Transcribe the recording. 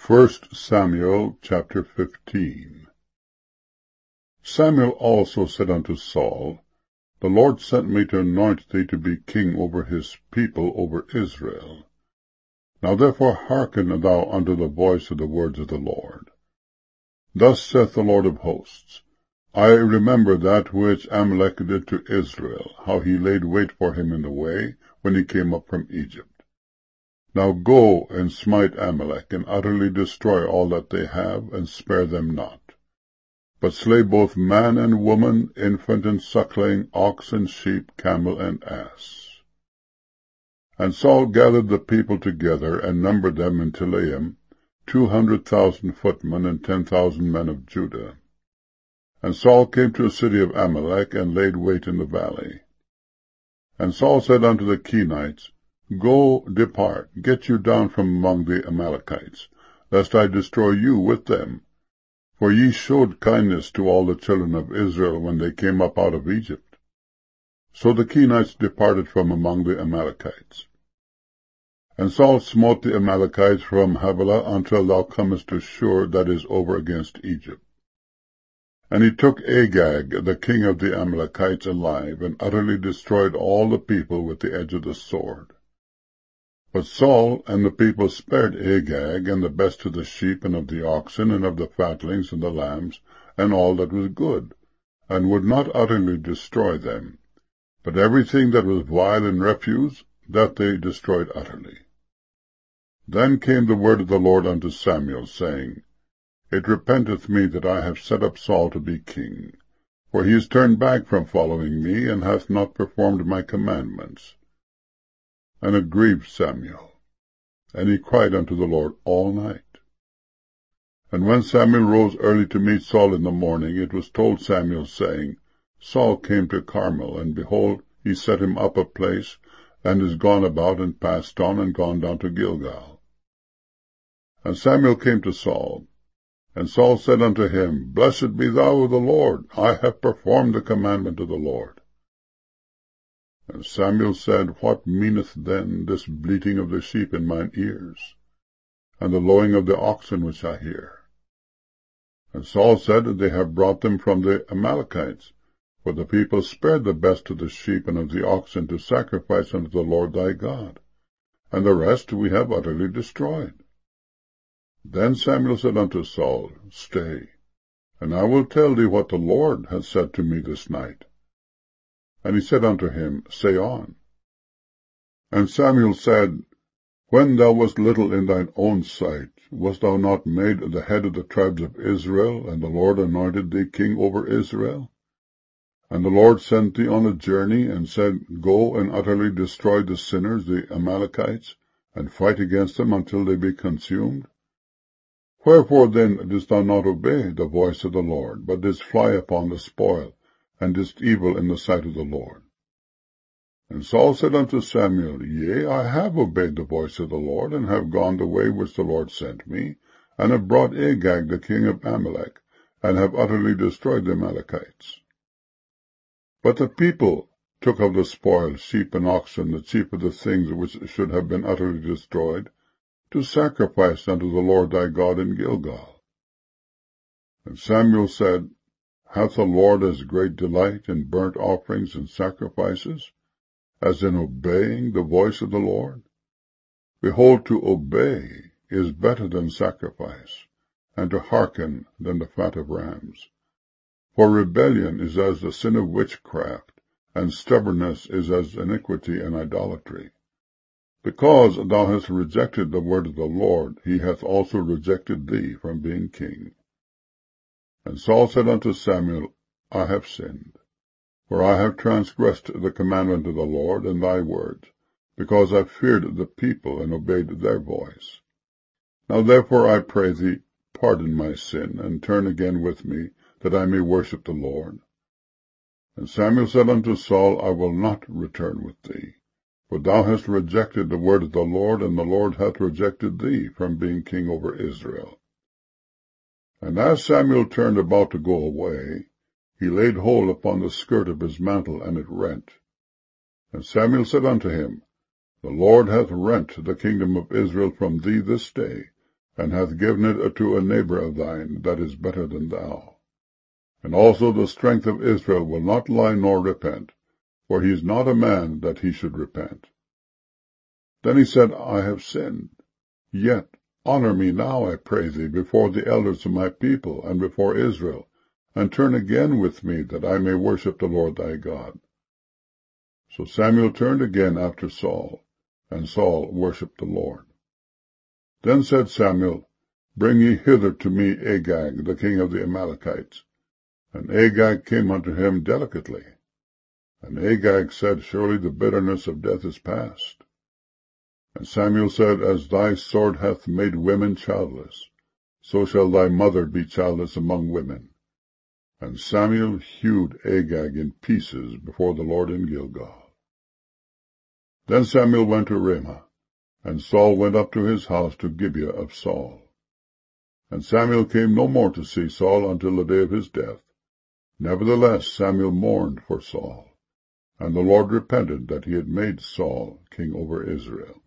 1 Samuel chapter 15. Samuel also said unto Saul, The Lord sent me to anoint thee to be king over his people, over Israel. Now therefore hearken thou unto the voice of the words of the Lord. Thus saith the Lord of hosts, I remember that which Amalek did to Israel, how he laid wait for him in the way, when he came up from Egypt. Now go and smite Amalek, and utterly destroy all that they have, and spare them not. But slay both man and woman, infant and suckling, ox and sheep, camel and ass. And Saul gathered the people together, and numbered them in Telaim, 200,000 footmen, and 10,000 men of Judah. And Saul came to the city of Amalek, and laid wait in the valley. And Saul said unto the Kenites, Go, depart, get you down from among the Amalekites, lest I destroy you with them. For ye showed kindness to all the children of Israel when they came up out of Egypt. So the Kenites departed from among the Amalekites. And Saul smote the Amalekites from Havilah until thou comest to Shur, that is over against Egypt. And he took Agag, the king of the Amalekites, alive, and utterly destroyed all the people with the edge of the sword. But Saul and the people spared Agag, and the best of the sheep, and of the oxen, and of the fatlings, and the lambs, and all that was good, and would not utterly destroy them. But everything that was vile and refuse, that they destroyed utterly. Then came the word of the Lord unto Samuel, saying, It repenteth me that I have set up Saul to be king, for he is turned back from following me, and hath not performed my commandments. And it grieved Samuel, and he cried unto the Lord all night. And when Samuel rose early to meet Saul in the morning, it was told Samuel, saying, Saul came to Carmel, and behold, he set him up a place, and is gone about, and passed on, and gone down to Gilgal. And Samuel came to Saul, and Saul said unto him, Blessed be thou of the Lord, I have performed the commandment of the Lord. And Samuel said, What meaneth then this bleating of the sheep in mine ears, and the lowing of the oxen which I hear? And Saul said, They have brought them from the Amalekites, for the people spared the best of the sheep and of the oxen to sacrifice unto the Lord thy God, and the rest we have utterly destroyed. Then Samuel said unto Saul, Stay, and I will tell thee what the Lord hath said to me this night. And he said unto him, Say on. And Samuel said, When thou wast little in thine own sight, wast thou not made the head of the tribes of Israel, and the Lord anointed thee king over Israel? And the Lord sent thee on a journey, and said, Go and utterly destroy the sinners, the Amalekites, and fight against them until they be consumed? Wherefore then didst thou not obey the voice of the Lord, but didst fly upon the spoil, and didst evil in the sight of the Lord? And Saul said unto Samuel, Yea, I have obeyed the voice of the Lord, and have gone the way which the Lord sent me, and have brought Agag the king of Amalek, and have utterly destroyed the Amalekites. But the people took of the spoil sheep and oxen, the chief of the things which should have been utterly destroyed, to sacrifice unto the Lord thy God in Gilgal. And Samuel said, Hath the Lord as great delight in burnt offerings and sacrifices, as in obeying the voice of the Lord? Behold, to obey is better than sacrifice, and to hearken than the fat of rams. For rebellion is as the sin of witchcraft, and stubbornness is as iniquity and idolatry. Because thou hast rejected the word of the Lord, he hath also rejected thee from being king. And Saul said unto Samuel, I have sinned, for I have transgressed the commandment of the Lord and thy words, because I feared the people and obeyed their voice. Now therefore I pray thee, pardon my sin, and turn again with me, that I may worship the Lord. And Samuel said unto Saul, I will not return with thee, for thou hast rejected the word of the Lord, and the Lord hath rejected thee from being king over Israel. And as Samuel turned about to go away, he laid hold upon the skirt of his mantle, and it rent. And Samuel said unto him, The Lord hath rent the kingdom of Israel from thee this day, and hath given it to a neighbor of thine that is better than thou. And also the strength of Israel will not lie nor repent, for he is not a man that he should repent. Then he said, I have sinned. Yet honor me now, I pray thee, before the elders of my people, and before Israel, and turn again with me, that I may worship the Lord thy God. So Samuel turned again after Saul, and Saul worshipped the Lord. Then said Samuel, Bring ye hither to me Agag, the king of the Amalekites. And Agag came unto him delicately. And Agag said, Surely the bitterness of death is past. And Samuel said, As thy sword hath made women childless, so shall thy mother be childless among women. And Samuel hewed Agag in pieces before the Lord in Gilgal. Then Samuel went to Ramah, and Saul went up to his house to Gibeah of Saul. And Samuel came no more to see Saul until the day of his death. Nevertheless Samuel mourned for Saul, and the Lord repented that he had made Saul king over Israel.